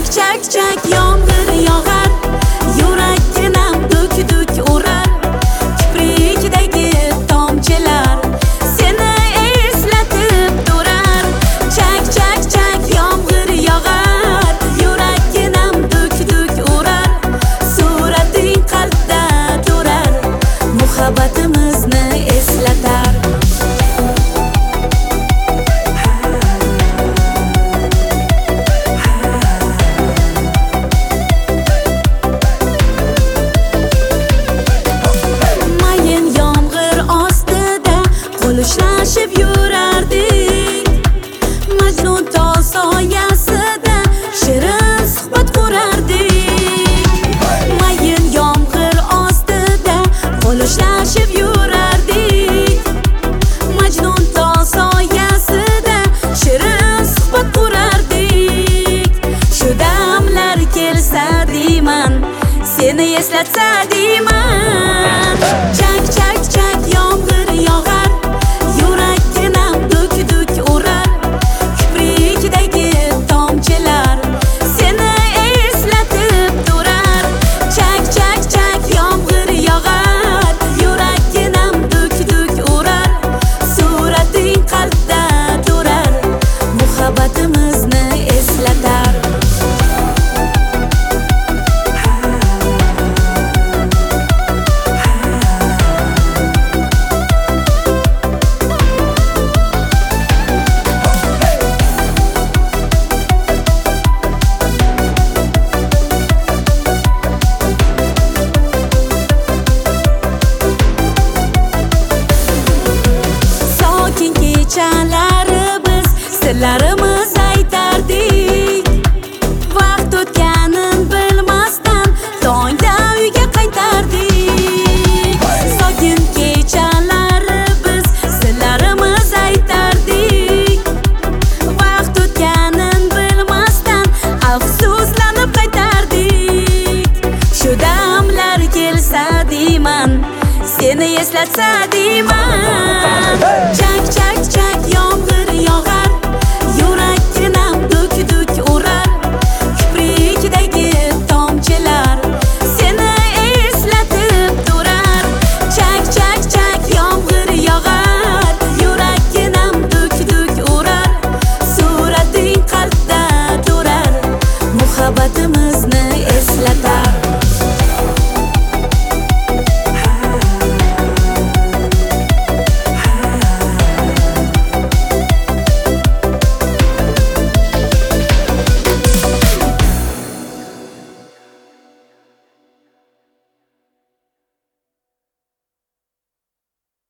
chak chak yomg'ir yog'ar, yurakginam duk duk urar. Kiprikdagi tomchilar seni eslatib turar. Chak chak chak yomg'ir yog'ar, yurakginam duk duk urar. Surating qalbda turar, muhabbatimizni eslatar. Qo'lishlashib yurardik, Majnun tol soyasida shirin suhbat qurardik. Mayin yomg'ir ostida qo'lishlashib yurardik, Majnun tol soyasida shirin suhbat qurardik. Shu damlar kelsa deyman, seni eslatsa deyman. Chak chak chak yomg'ir yog'ar, yurakginam duk duk urar. Kiprikdagi tomchilar seni eslatib turar. Chak chak chak yomg'ir yog'ar, yurakginam duk duk urar. Surating qalbda turar, muhabbatimizni eslatar. Kechalari biz sirlarimiz aytardik. Vaqt o'tganin bilmasdan tongda uyga qaytardik. Sokin kechalari biz sirlarimiz aytardik. Vaqt o'tganin bilmasdan afsuslanib qaytardik. Shu damlar kelsa deyman, seni eslatsa